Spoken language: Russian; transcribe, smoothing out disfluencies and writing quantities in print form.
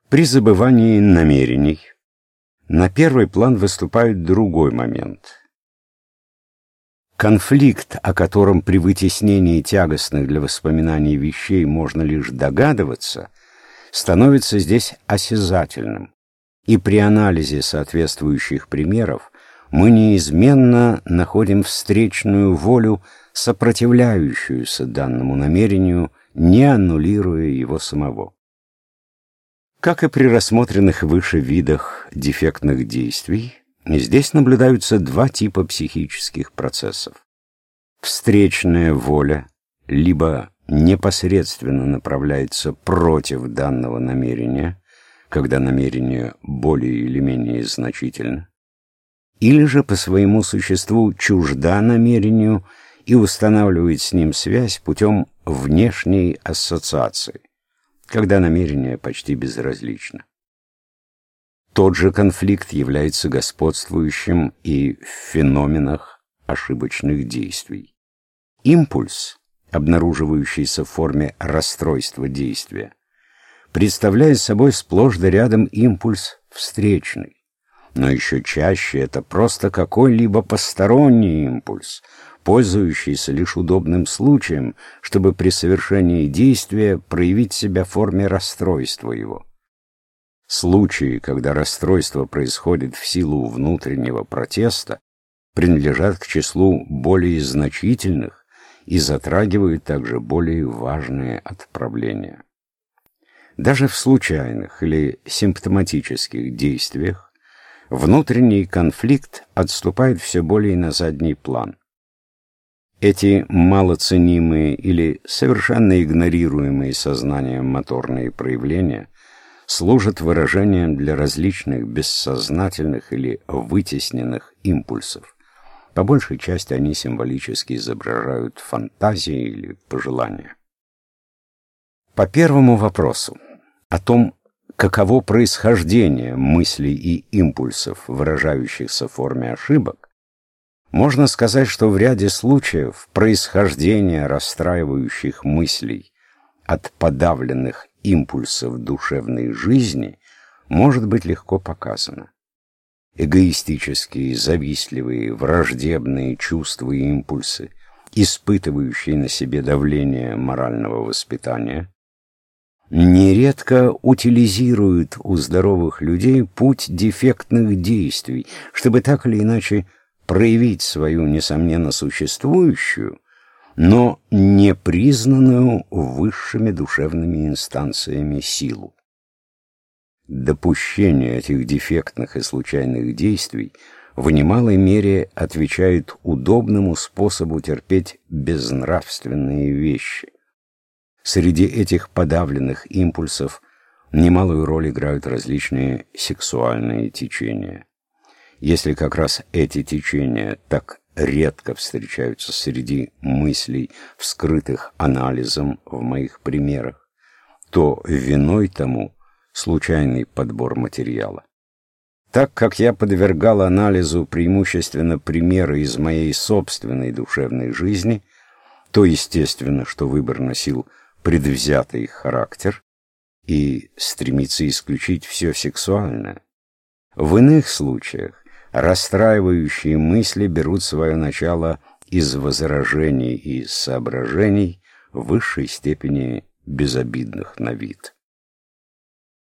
При забывании намерений на первый план выступает другой момент. Конфликт, о котором при вытеснении тягостных для воспоминаний вещей можно лишь догадываться, становится здесь осязательным, и при анализе соответствующих примеров мы неизменно находим встречную волю, сопротивляющуюся данному намерению, не аннулируя его самого. Как и при рассмотренных выше видах дефектных действий, здесь наблюдаются два типа психических процессов. Встречная воля либо непосредственно направляется против данного намерения, когда намерение более или менее значительно, или же по своему существу чужда намерению и устанавливает с ним связь путем внешней ассоциации, когда намерение почти безразлично. Тот же конфликт является господствующим и в феноменах ошибочных действий. Импульс, обнаруживающийся в форме расстройства действия, представляет собой сплошь да рядом импульс встречный, но еще чаще это просто какой-либо посторонний импульс, пользующийся лишь удобным случаем, чтобы при совершении действия проявить себя в форме расстройства его. Случаи, когда расстройство происходит в силу внутреннего протеста, принадлежат к числу более значительных и затрагивают также более важные отправления. Даже в случайных или симптоматических действиях внутренний конфликт отступает все более на задний план. Эти малоценимые или совершенно игнорируемые сознанием моторные проявления служат выражением для различных бессознательных или вытесненных импульсов. По большей части они символически изображают фантазии или пожелания. По первому вопросу о том, каково происхождение мыслей и импульсов, выражающихся в форме ошибок, можно сказать, что в ряде случаев происхождение расстраивающих мыслей от подавленных импульсов душевной жизни может быть легко показано. Эгоистические, завистливые, враждебные чувства и импульсы, испытывающие на себе давление морального воспитания, нередко утилизируют у здоровых людей путь дефектных действий, чтобы так или иначе проявить свою, несомненно, существующую, но не признанную высшими душевными инстанциями силу. Допущение этих дефектных и случайных действий в немалой мере отвечает удобному способу терпеть безнравственные вещи. Среди этих подавленных импульсов немалую роль играют различные сексуальные течения. Если как раз эти течения так редко встречаются среди мыслей, вскрытых анализом в моих примерах, то виной тому случайный подбор материала. Так как я подвергал анализу преимущественно примеры из моей собственной душевной жизни, то естественно, что выбор носил предвзятый характер и стремится исключить все сексуальное. В иных случаях расстраивающие мысли берут свое начало из возражений и соображений в высшей степени безобидных на вид.